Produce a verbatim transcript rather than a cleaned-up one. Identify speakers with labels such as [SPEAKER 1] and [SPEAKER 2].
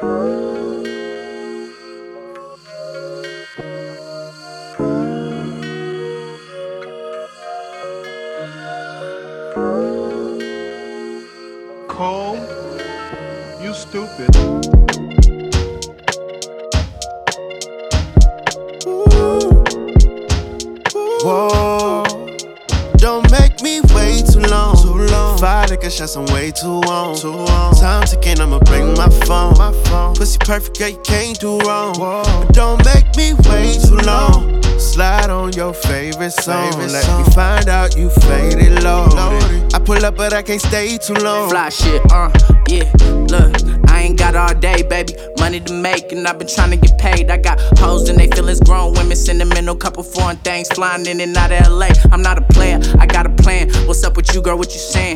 [SPEAKER 1] Cole, you stupid.
[SPEAKER 2] Whoa, don't make me wait too long. Too long. Five liquor shots, I'm way too on. Too on. Time ticking, I'ma bring my phone. My phone. Pussy perfect, yeah, you can't do wrong. Whoa. But don't make me wait too long. Slide on your favorite song. Favorite Let song. me find out you faded loaded. I pull up, but I can't stay too long.
[SPEAKER 3] Fly shit, uh, yeah. Look, I ain't got all day, baby. Money to make, and I've been trying to get paid. I got hoes and they feelings grown. Women sentimental, couple foreign things flying in and out of L A. I'm not a player, I got a plan. What's up with you, girl? What you saying?